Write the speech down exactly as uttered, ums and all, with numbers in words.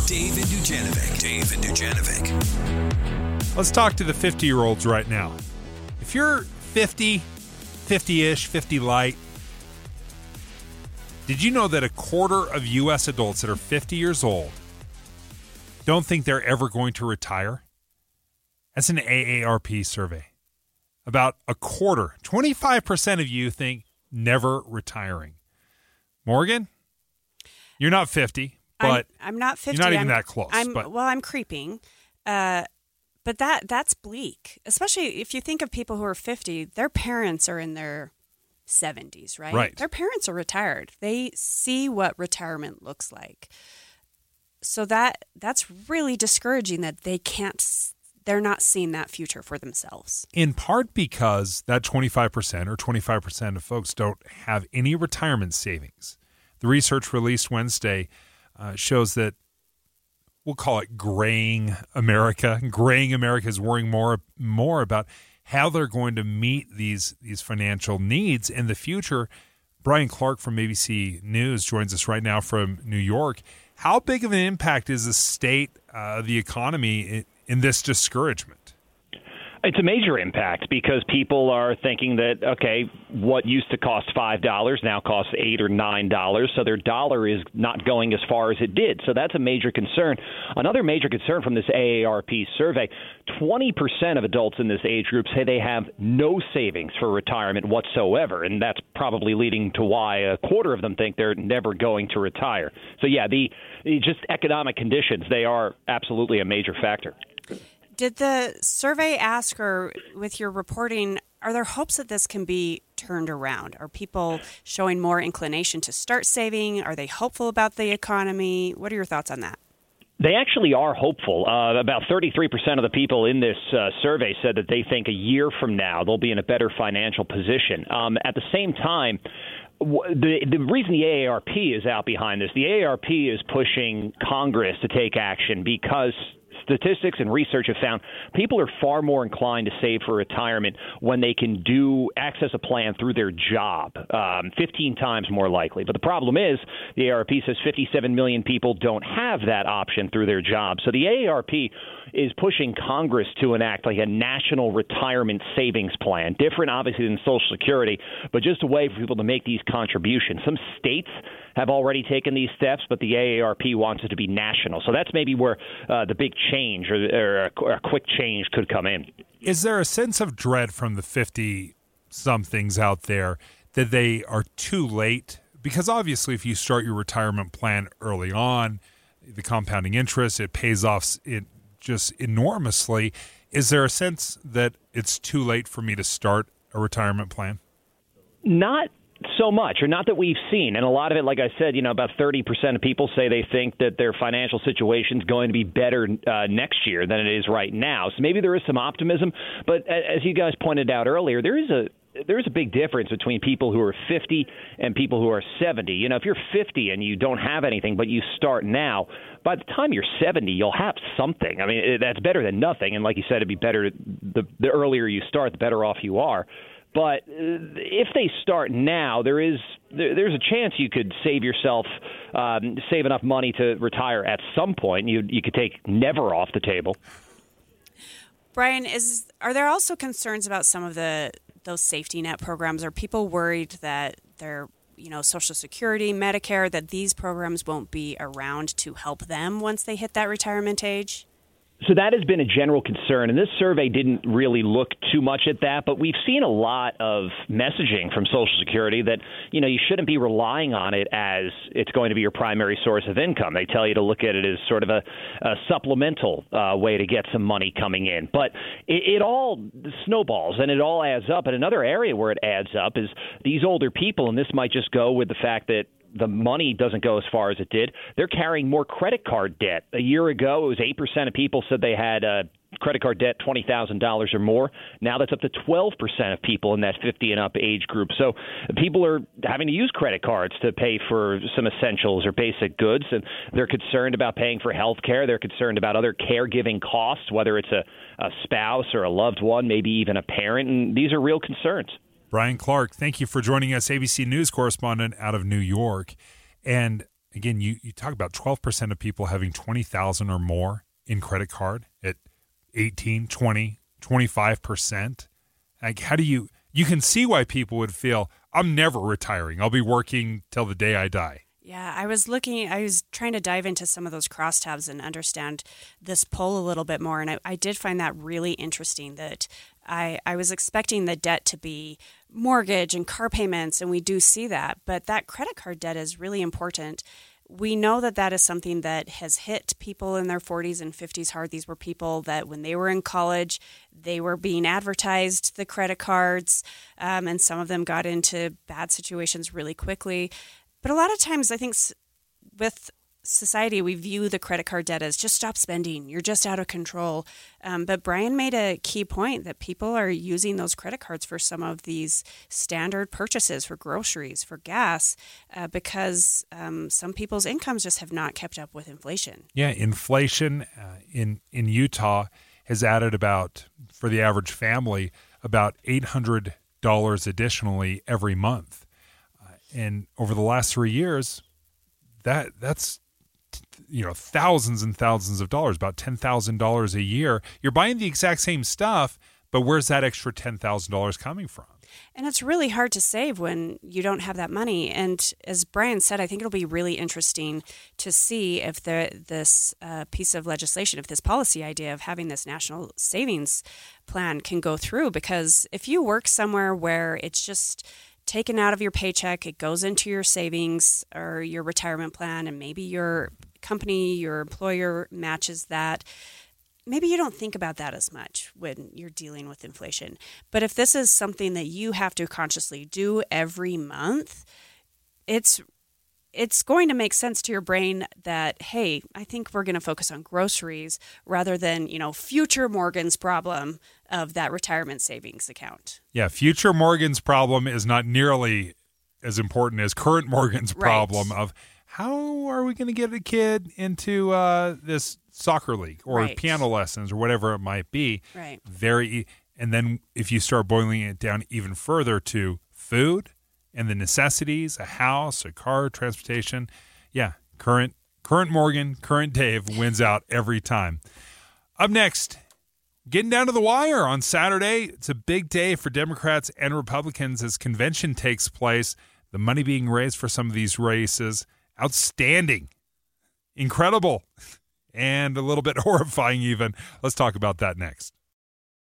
David Dujanovic. David Dujanovic. Let's talk to the fifty-year-olds right now. If you're fifty, fifty-ish, fifty light, did you know that a quarter of U S adults that are fifty years old don't think they're ever going to retire? That's an A A R P survey. About a quarter, twenty-five percent of you think never retiring. Morgan, you're not fifty, but I'm, I'm not fifty. You're not even I'm, that close. I'm, but. Well, I'm creeping. Uh, but that that's bleak, especially if you think of people who are fifty, their parents are in their seventies, right? Right. Their parents are retired. They see what retirement looks like. So that that's really discouraging that they can't, they're not seeing that future for themselves. In part because that twenty-five percent or twenty-five percent of folks don't have any retirement savings. The research released Wednesday uh, shows that we'll call it graying America. Graying America is worrying more more about how they're going to meet these these financial needs in the future. Brian Clark from A B C News joins us right now from New York. How big of an impact is the state of uh, the economy in, in this discouragement? It's a major impact because people are thinking that, okay, what used to cost five dollars now costs eight dollars or nine dollars, so their dollar is not going as far as it did. So that's a major concern. Another major concern from this A A R P survey, twenty percent of adults in this age group say they have no savings for retirement whatsoever, and that's probably leading to why a quarter of them think they're never going to retire. So, yeah, the, the just economic conditions, they are absolutely a major factor. Did the survey ask, or with your reporting, are there hopes that this can be turned around? Are people showing more inclination to start saving? Are they hopeful about the economy? What are your thoughts on that? They actually are hopeful. Uh, about thirty-three percent of the people in this uh, survey said that they think a year from now they'll be in a better financial position. Um, at the same time, The, the reason the A A R P is out behind this, the A A R P is pushing Congress to take action because statistics and research have found people are far more inclined to save for retirement when they can do access a plan through their job, um, fifteen times more likely. But the problem is the A A R P says fifty-seven million people don't have that option through their job. So the A A R P is pushing Congress to enact like a national retirement savings plan, different obviously than Social Security, but just a way for people to make these contributions. Some states have already taken these steps, but the A A R P wants it to be national. So that's maybe where uh, the big change or, or, a, or a quick change could come in. Is there a sense of dread from the fifty-somethings out there that they are too late? Because obviously if you start your retirement plan early on, the compounding interest, it pays off it just enormously. Is there a sense that it's too late for me to start a retirement plan? Not so much, or not that we've seen. And a lot of it, like I said, you know, about thirty percent of people say they think that their financial situation is going to be better uh, next year than it is right now. So maybe there is some optimism. But as you guys pointed out earlier, there is a there is a big difference between people who are fifty and people who are seventy. You know, if you're fifty and you don't have anything, but you start now, by the time you're seventy, you'll have something. I mean, that's better than nothing. And like you said, it'd be better the, the earlier you start, the better off you are. But if they start now, there is there, there's a chance you could save yourself, um, save enough money to retire at some point. You you could take never off the table. Brian, is are there also concerns about some of the those safety net programs? Are people worried that their you know Social Security, Medicare, that these programs won't be around to help them once they hit that retirement age? So that has been a general concern, and this survey didn't really look too much at that, but we've seen a lot of messaging from Social Security that, you know, you shouldn't be relying on it as it's going to be your primary source of income. They tell you to look at it as sort of a, a supplemental uh, way to get some money coming in. But it, it all snowballs, and it all adds up. And another area where it adds up is these older people, and this might just go with the fact that the money doesn't go as far as it did. They're carrying more credit card debt. A year ago, it was eight percent of people said they had uh, credit card debt twenty thousand dollars or more. Now that's up to twelve percent of people in that fifty and up age group. So people are having to use credit cards to pay for some essentials or basic goods, and they're concerned about paying for health care. They're concerned about other caregiving costs, whether it's a, a spouse or a loved one, maybe even a parent, and these are real concerns. Brian Clark, thank you for joining us, A B C News correspondent out of New York. And again, you, you talk about twelve percent of people having twenty thousand or more in credit card at eighteen, twenty, twenty-five percent. Like, how do you, you can see why people would feel, I'm never retiring. I'll be working till the day I die. Yeah, I was looking, I was trying to dive into some of those crosstabs and understand this poll a little bit more. And I, I did find that really interesting that I, I was expecting the debt to be mortgage and car payments, and we do see that. But that credit card debt is really important. We know that that is something that has hit people in their forties and fifties hard. These were people that when they were in college, they were being advertised the credit cards, um, and some of them got into bad situations really quickly. But a lot of times I think with society, we view the credit card debt as just stop spending. You're just out of control. Um, but Brian made a key point that people are using those credit cards for some of these standard purchases, for groceries, for gas, uh, because um, some people's incomes just have not kept up with inflation. Yeah, inflation uh, in, in Utah has added about, for the average family, about eight hundred dollars additionally every month. Uh, and over the last three years, that that's you know, thousands and thousands of dollars, about ten thousand dollars a year. You're buying the exact same stuff, but where's that extra ten thousand dollars coming from? And it's really hard to save when you don't have that money. And as Brian said, I think it'll be really interesting to see if the, this uh, piece of legislation, if this policy idea of having this national savings plan can go through. Because if you work somewhere where it's just taken out of your paycheck, it goes into your savings or your retirement plan, and maybe your company, your employer matches that, maybe you don't think about that as much when you're dealing with inflation. But if this is something that you have to consciously do every month, it's it's going to make sense to your brain that, hey, I think we're going to focus on groceries rather than, you know, future Morgan's problem of that retirement savings account. Yeah, future Morgan's problem is not nearly as important as current Morgan's problem right. of how are we going to get a kid into uh, this soccer league or right. piano lessons or whatever it might be. Right. Very, and then if you start boiling it down even further to food and the necessities, a house, a car, transportation, yeah, current current Morgan, current Dave wins out every time. Up next, getting down to the wire on Saturday. It's a big day for Democrats and Republicans as convention takes place. The money being raised for some of these races, outstanding, incredible, and a little bit horrifying even. Let's talk about that next.